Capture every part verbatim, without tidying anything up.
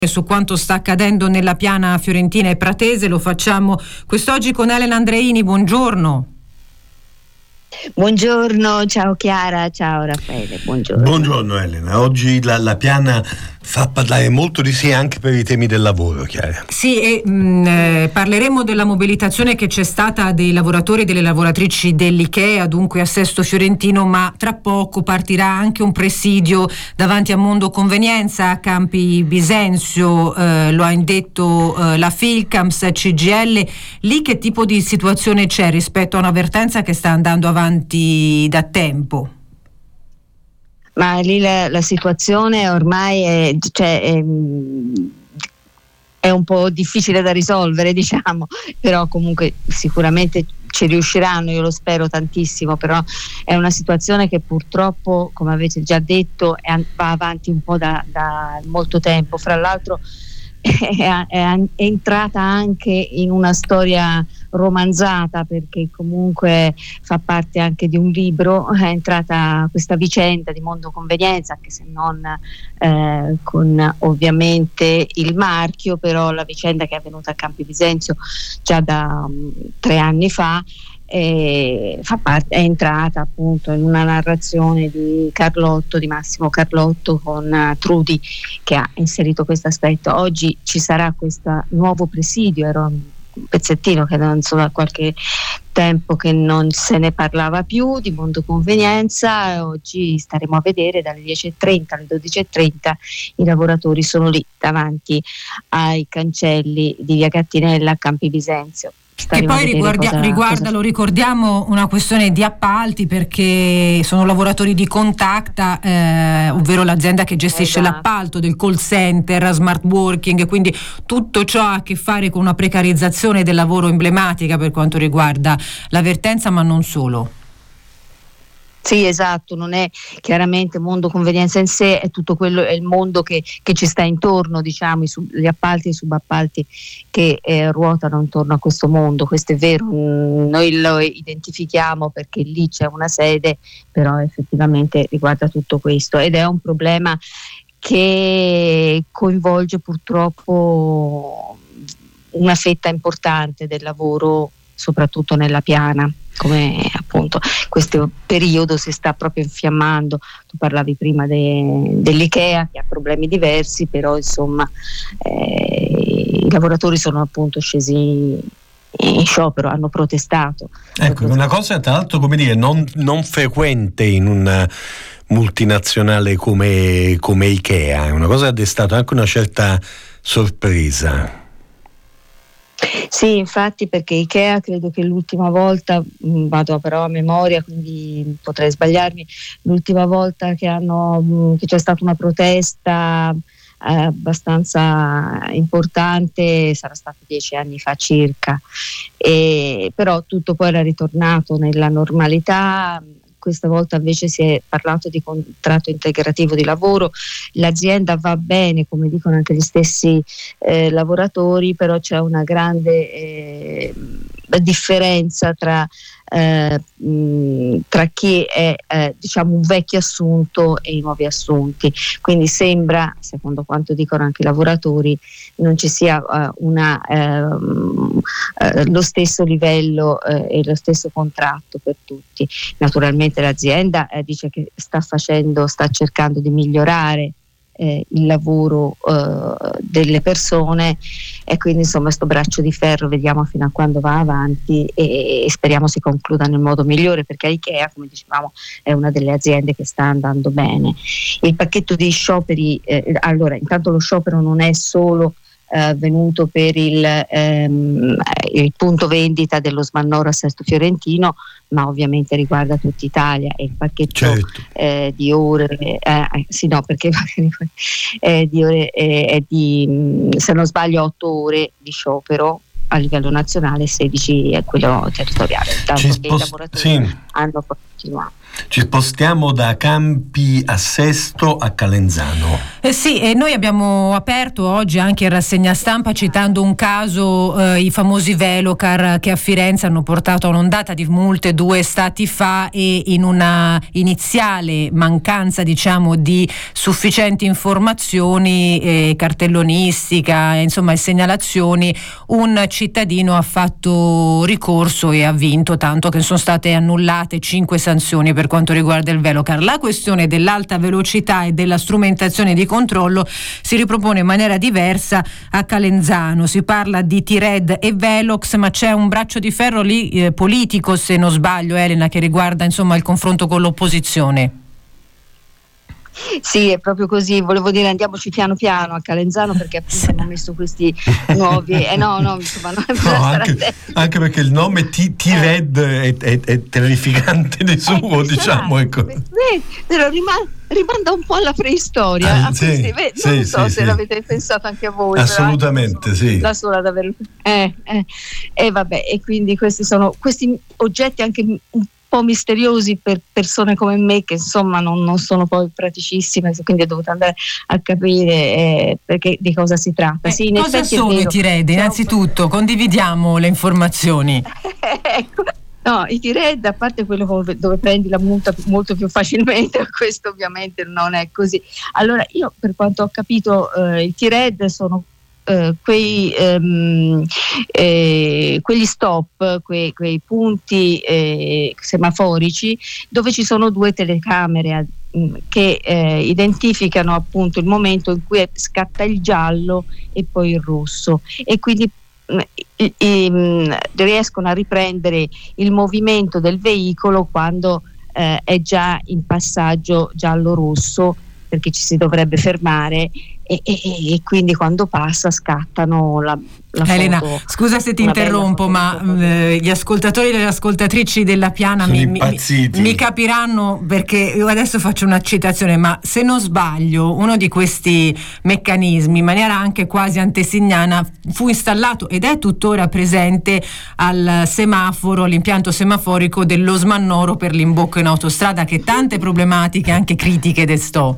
su quanto sta accadendo nella piana fiorentina e pratese. Lo facciamo quest'oggi con Elena Andreini. Buongiorno. Buongiorno, ciao Chiara, ciao Raffaele, buongiorno. Buongiorno Elena, oggi la, la piana fa parlare molto di sé anche per i temi del lavoro, Chiara. Sì, e mh, eh, parleremo della mobilitazione che c'è stata dei lavoratori e delle lavoratrici dell'IKEA, dunque a Sesto Fiorentino, ma tra poco partirà anche un presidio davanti a Mondo Convenienza a Campi Bisenzio, eh, lo ha indetto eh, la Filcams, C G I L. Lì che tipo di situazione c'è rispetto a una vertenza che sta andando avanti da tempo? Ma lì la, la situazione ormai è, cioè, è, è un po' difficile da risolvere, diciamo, però comunque sicuramente ci riusciranno, io lo spero tantissimo, però è una situazione che purtroppo, come avete già detto, è, va avanti un po' da, da molto tempo. Fra l'altro è, è, è entrata anche in una storia romanzata, perché comunque fa parte anche di un libro, è entrata questa vicenda di Mondo Convenienza, anche se non eh, con ovviamente il marchio, però la vicenda che è avvenuta a Campi Bisenzio già da um, tre anni fa. E fa parte, è entrata appunto in una narrazione di Carlotto, di Massimo Carlotto, con uh, Trudi, che ha inserito questo aspetto. Oggi ci sarà questo nuovo presidio, era un pezzettino che non so, da qualche tempo che non se ne parlava più di Mondo Convenienza, e oggi staremo a vedere dalle dieci e trenta alle dodici e trenta i lavoratori sono lì davanti ai cancelli di via Gattinella a Campi Bisenzio. Che poi riguarda, cosa, riguarda cosa... lo ricordiamo, una questione di appalti, perché sono lavoratori di Contacta, eh, ovvero l'azienda che gestisce esatto. l'appalto del call center, smart working, quindi tutto ciò ha a che fare con una precarizzazione del lavoro emblematica per quanto riguarda la vertenza, ma non solo. Sì, esatto, non è chiaramente Mondo Convenienza in sé, è tutto quello, è il mondo che, che ci sta intorno, diciamo, i sub, gli appalti e i subappalti che eh, ruotano intorno a questo mondo. Questo è vero, mh, noi lo identifichiamo perché lì c'è una sede, però effettivamente riguarda tutto questo, ed è un problema che coinvolge purtroppo una fetta importante del lavoro, soprattutto nella piana, come appunto questo periodo si sta proprio infiammando. Tu parlavi prima de, dell'IKEA che ha problemi diversi, però insomma eh, i lavoratori sono appunto scesi in sciopero, hanno protestato. Ecco, una cosa tra l'altro, come dire, non, non frequente in una multinazionale come, come IKEA, è una cosa che ha destato anche una certa sorpresa. Sì, infatti, perché IKEA credo che l'ultima volta, mh, vado però a memoria quindi potrei sbagliarmi, l'ultima volta che, hanno, mh, che c'è stata una protesta eh, abbastanza importante sarà stato dieci anni fa circa, e, però tutto poi era ritornato nella normalità. Questa volta invece si è parlato di contratto integrativo di lavoro, l'azienda va bene, come dicono anche gli stessi eh, lavoratori, però c'è una grande eh, differenza tra, eh, mh, tra chi è eh, diciamo un vecchio assunto e i nuovi assunti, quindi sembra, secondo quanto dicono anche i lavoratori, non ci sia uh, una, uh, uh, lo stesso livello uh, e lo stesso contratto per tutti. Naturalmente l'azienda eh, dice che sta facendo, sta cercando di migliorare eh, il lavoro uh, delle persone, e quindi insomma sto braccio di ferro vediamo fino a quando va avanti, e, e speriamo si concluda nel modo migliore, perché IKEA, come dicevamo, è una delle aziende che sta andando bene. Il pacchetto di scioperi, eh, allora intanto lo sciopero non è solo Uh, venuto per il, ehm, il punto vendita dello Smannoro a Sesto Fiorentino, ma ovviamente riguarda tutta Italia, e il pacchetto certo. eh, di ore eh, sì no perché eh, di ore, eh, è di, se non sbaglio, otto ore di sciopero a livello nazionale, sedici è quello territoriale, tanto Ci che poss- i lavoratori sì. hanno continuato. Ci spostiamo da Campi a Sesto a Calenzano. Eh sì, e noi abbiamo aperto oggi anche in rassegna stampa citando un caso, eh, i famosi Velocar che a Firenze hanno portato a un'ondata di multe due stati fa, e in una iniziale mancanza, diciamo, di sufficienti informazioni, eh, cartellonistica, insomma, e segnalazioni, un cittadino ha fatto ricorso e ha vinto, tanto che sono state annullate cinque sanzioni per quanto riguarda il Velocar. La questione dell'alta velocità e della strumentazione di controllo si ripropone in maniera diversa a Calenzano. Si parla di T-Red e Velox, ma c'è un braccio di ferro lì eh, politico, se non sbaglio, Elena, che riguarda insomma il confronto con l'opposizione. Sì, è proprio così. Volevo dire, andiamoci piano piano a Calenzano, perché appunto hanno messo questi nuovi eh no no insomma no, no anche, anche perché il nome T- T-Red è, è, è terrificante di suo, diciamo, ecco. Però rimane rimanda un po' alla preistoria, ah, a sì, questi, beh, sì, non so sì, se sì. l'avete pensato anche a voi. Assolutamente, però, sì. La sola ad aver eh, eh, e vabbè, e quindi questi sono questi oggetti anche un po' misteriosi per persone come me, che insomma non, non sono poi praticissime, quindi ho dovuto andare a capire eh, perché di cosa si tratta. Eh, sì, in cosa sono i T-Red? Innanzitutto condividiamo le informazioni. Ecco. No, i T-Red, a parte quello dove prendi la multa molto più facilmente, questo ovviamente non è così. Allora, io per quanto ho capito, eh, i T-Red sono eh, quei, ehm, eh, quegli stop, quei, quei punti eh, semaforici dove ci sono due telecamere mh, che eh, identificano appunto il momento in cui scatta il giallo e poi il rosso, e quindi I, i, riescono a riprendere il movimento del veicolo quando eh, è già in passaggio giallo-rosso, perché ci si dovrebbe fermare, e, e, e quindi quando passa scattano la, la Elena, foto. scusa se ti interrompo, ma eh, gli ascoltatori e le ascoltatrici della Piana mi, mi, mi capiranno, perché io adesso faccio una citazione, ma se non sbaglio uno di questi meccanismi, in maniera anche quasi antesignana, fu installato ed è tuttora presente al semaforo, all'impianto semaforico dello Smannoro per l'imbocco in autostrada, che tante problematiche anche critiche destò.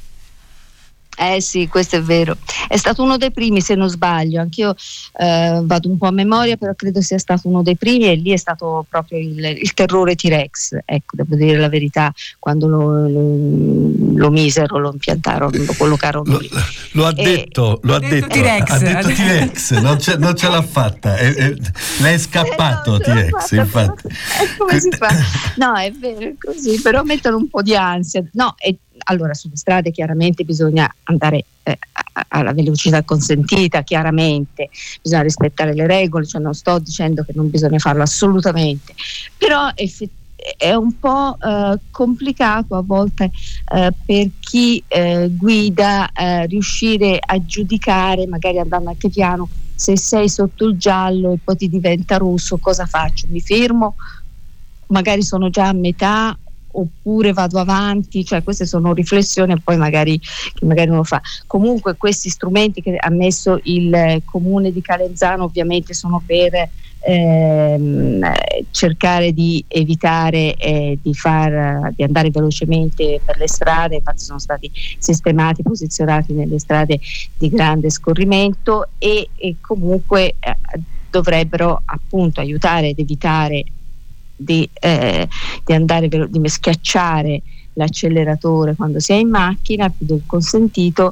Eh sì, questo è vero. È stato uno dei primi, se non sbaglio. Anch'io eh, vado un po' a memoria, però credo sia stato uno dei primi, e lì è stato proprio il, il terrore T-Rex. Ecco, devo dire la verità, quando lo, lo, lo misero, lo impiantarono, lo collocarono lo, lì. Lo ha e, detto, lo ha detto, T-Rex. ha detto T-Rex, non ce, non ce l'ha fatta. È, è, lei è scappato, eh no, T-Rex, fatta, infatti. Eh, come si fa? No, è vero, è così, però mettono un po' di ansia. No, è Allora, sulle strade chiaramente bisogna andare eh, alla velocità consentita, chiaramente bisogna rispettare le regole, cioè non sto dicendo che non bisogna farlo assolutamente, però effettivamente è un po' eh, complicato a volte eh, per chi eh, guida eh, riuscire a giudicare, magari andando anche piano, se sei sotto il giallo e poi ti diventa rosso, cosa faccio? Mi fermo? Magari sono già a metà, oppure vado avanti? Cioè queste sono riflessioni e poi magari che magari uno fa. Comunque questi strumenti che ha messo il comune di Calenzano ovviamente sono per ehm, cercare di evitare eh, di far di andare velocemente per le strade. Infatti sono stati sistemati, posizionati nelle strade di grande scorrimento, e, e comunque eh, dovrebbero appunto aiutare ad evitare Di, eh, di andare di schiacciare l'acceleratore quando si è in macchina più del consentito,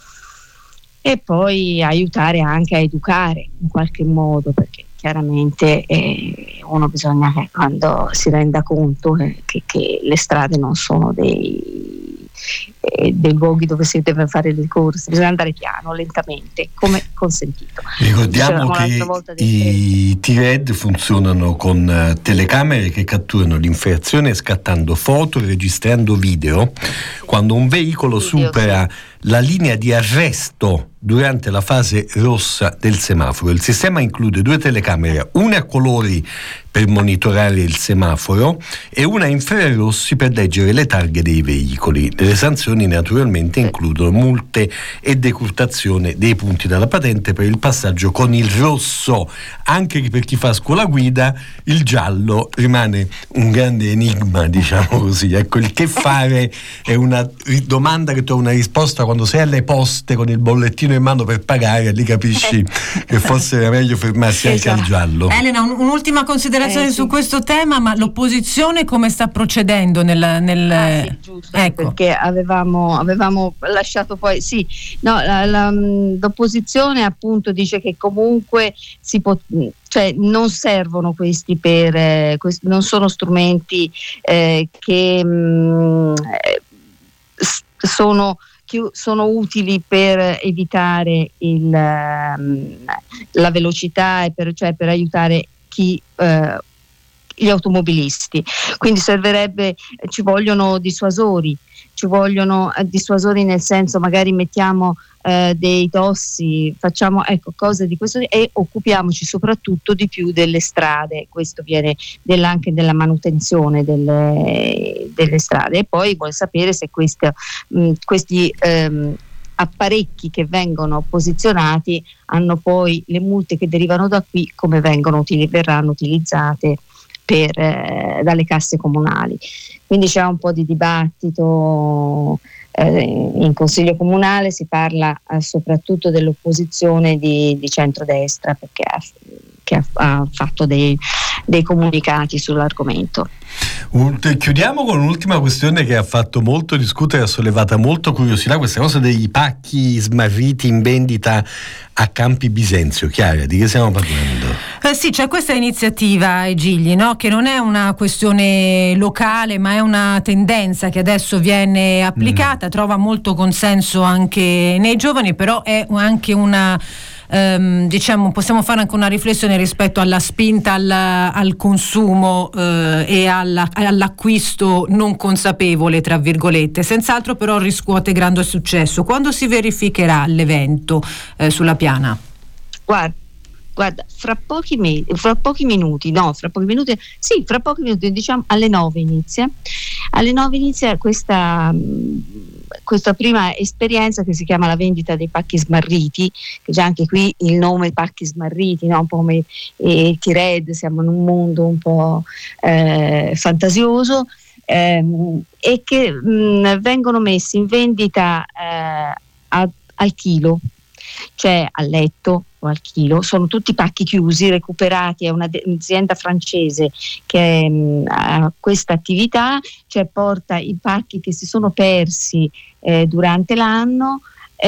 e poi aiutare anche a educare in qualche modo, perché chiaramente eh, uno bisogna che quando si renda conto che, che, che le strade non sono dei eh, dei luoghi dove si deve fare le corse, bisogna andare piano, lentamente, come consentito. Ricordiamo che i T-Red funzionano con uh, telecamere che catturano l'infrazione scattando foto e registrando video quando un veicolo video, supera sì. la linea di arresto durante la fase rossa del semaforo. Il sistema include due telecamere, una a colori per monitorare il semaforo e una a infrarossi per leggere le targhe dei veicoli. Le sanzioni sanzioni naturalmente includono multe e decurtazione dei punti dalla patente per il passaggio con il rosso. Anche per chi fa scuola guida il giallo rimane un grande enigma, diciamo così. Ecco, il che fare è una domanda che trova una risposta quando sei alle poste con il bollettino in mano per pagare, lì capisci che forse era meglio fermarsi anche esatto. al giallo. Elena, un, un'ultima considerazione eh, su sì. questo tema, ma l'opposizione come sta procedendo nel, nel... Ah, sì, giusto, ecco. Perché avevamo, avevamo lasciato poi sì, no, la, la, l'opposizione appunto dice che comunque si può, cioè non servono questi per eh, questi, non sono strumenti eh, che mh, sono sono utili per evitare il, la velocità e per, cioè per aiutare chi eh, gli automobilisti. Quindi servirebbe, ci vogliono dissuasori, ci vogliono dissuasori nel senso magari mettiamo eh, dei tossi, facciamo ecco cose di questo e occupiamoci soprattutto di più delle strade, questo viene della, anche della manutenzione delle, delle strade e poi vuole sapere se queste, mh, questi ehm, apparecchi che vengono posizionati hanno poi le multe che derivano da qui come vengono utili, verranno utilizzate per, eh, dalle casse comunali. Quindi c'è un po' di dibattito eh, in Consiglio Comunale, si parla eh, soprattutto dell'opposizione di, di centrodestra perché ha, che ha, ha fatto dei, dei comunicati sull'argomento. Chiudiamo con un'ultima questione che ha fatto molto discutere, ha sollevata molto curiosità, questa cosa dei pacchi smarriti in vendita a Campi Bisenzio. Chiara, di che stiamo parlando? Eh sì, c'è questa iniziativa ai Gigli, no? Che non è una questione locale ma è una tendenza che adesso viene applicata, mm. trova molto consenso anche nei giovani, però è anche una Um, diciamo possiamo fare anche una riflessione rispetto alla spinta al, al consumo uh, e alla, all'acquisto non consapevole tra virgolette. Senz'altro però riscuote grande successo. Quando si verificherà l'evento uh, sulla Piana? Guarda Guarda, fra pochi, me- fra pochi minuti, no, fra pochi minuti, sì, fra pochi minuti, diciamo alle nove inizia. Alle nove inizia questa, questa prima esperienza che si chiama la vendita dei pacchi smarriti, che già anche qui il nome pacchi smarriti, no? Un po' come eh, T-Red, siamo in un mondo un po' eh, fantasioso, ehm, e che mh, vengono messi in vendita eh, a, al chilo, cioè al letto o al chilo, sono tutti pacchi chiusi, recuperati, è una de- un'azienda francese che mh, ha questa attività, cioè porta i pacchi che si sono persi eh, durante l'anno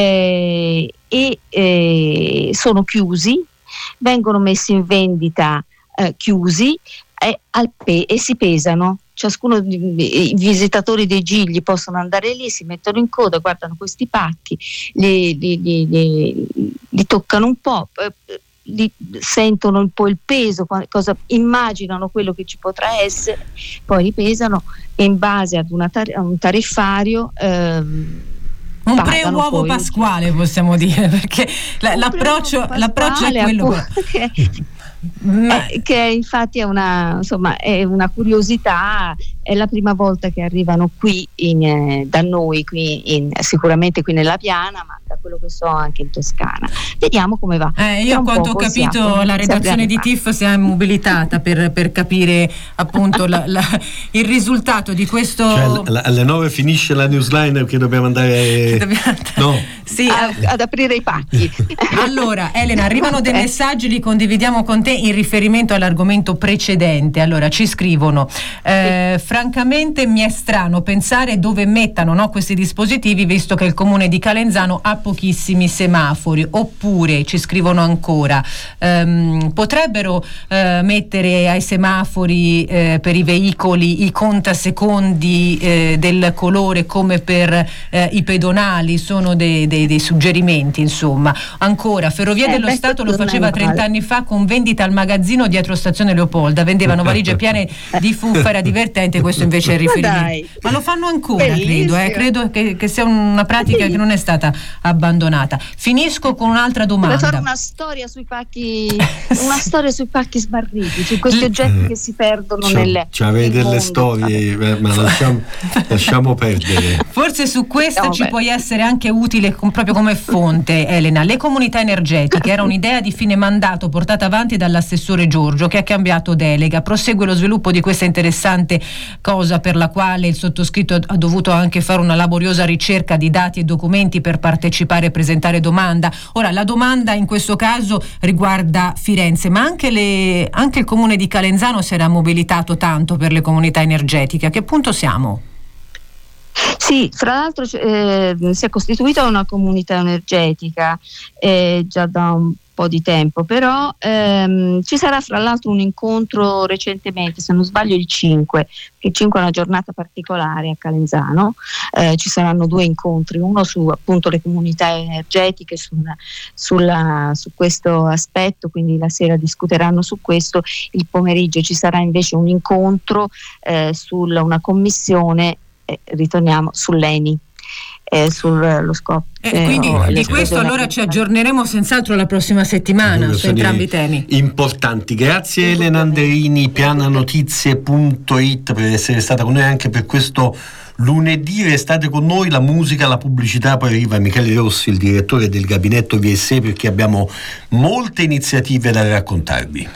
eh, e eh, sono chiusi, vengono messi in vendita eh, chiusi eh, al pe- e si pesano. Ciascuno i visitatori dei Gigli possono andare lì, si mettono in coda, guardano questi pacchi, li, li, li, li, li toccano un po', li, sentono un po' il peso, cosa, immaginano quello che ci potrà essere, poi li pesano e in base ad una tar- a un tariffario ehm, un pre-uovo poi, pasquale possiamo dire, perché la, l'approccio, l'approccio è quello che, Ma... Eh, che infatti è una, insomma, è una curiosità, è la prima volta che arrivano qui in, eh, da noi, qui in, sicuramente qui nella Piana, ma da quello che so anche in Toscana. Vediamo come va. Eh, io quanto ho capito siamo, la redazione di T I F si è mobilitata per, per capire appunto la, la, il risultato di questo. Cioè, l- alle nove finisce la newsline che dobbiamo andare, dobbiamo andare... No. Sì, a, ad aprire i pacchi. Allora Elena, arrivano dei messaggi, li condividiamo con te in riferimento all'argomento precedente. Allora ci scrivono eh, sì. Francamente mi è strano pensare dove mettano, no, questi dispositivi, visto che il comune di Calenzano ha pochissimi semafori. Oppure ci scrivono ancora ehm, potrebbero eh, mettere ai semafori eh, per i veicoli i contasecondi eh, del colore come per eh, i pedonali. Sono dei, dei, dei suggerimenti, insomma. Ancora Ferrovie eh, dello beh, Stato lo faceva trenta anni fa con vendita al magazzino dietro stazione Leopolda, vendevano valigie piene di fuffa, era divertente. Questo invece è il riferimento, ma lo fanno ancora. Bellissimo. credo eh, credo che, che sia una pratica che non è stata abbandonata. abbandonata. Finisco con un'altra domanda. Vorrei fare una storia sui pacchi, una storia sui pacchi smarriti, su questi oggetti che si perdono C'ho, nelle. Ci avete delle mondo. storie, ma lasciamo, lasciamo perdere. Forse su questa no, ci beh. puoi essere anche utile com- proprio come fonte, Elena. Le comunità energetiche era un'idea di fine mandato portata avanti dall'assessore Giorgio, che ha cambiato delega. Prosegue lo sviluppo di questa interessante cosa, per la quale il sottoscritto ha dovuto anche fare una laboriosa ricerca di dati e documenti per partecipare e presentare domanda. Ora, la domanda in questo caso riguarda Firenze, ma anche, le, anche il comune di Calenzano si era mobilitato tanto per le comunità energetiche. A che punto siamo? Sì, fra l'altro eh, si è costituita una comunità energetica eh, già da un po' di tempo, però ehm, ci sarà fra l'altro un incontro recentemente, se non sbaglio il cinque, che il cinque è una giornata particolare a Calenzano, eh, ci saranno due incontri, uno su appunto le comunità energetiche, sulla, sulla, su questo aspetto, quindi la sera discuteranno su questo, il pomeriggio ci sarà invece un incontro eh, su una commissione, eh, ritorniamo sull'Eni. Eh, sullo scopo eh, quindi eh, di questo allora ci aggiorneremo senz'altro la prossima settimana su entrambi i temi importanti. Grazie Elena Anderini, piananotizie punto it, per essere stata con noi anche per questo lunedì. Restate con noi, la musica, la pubblicità, poi arriva Michele Rossi, il direttore del gabinetto V S E, perché abbiamo molte iniziative da raccontarvi.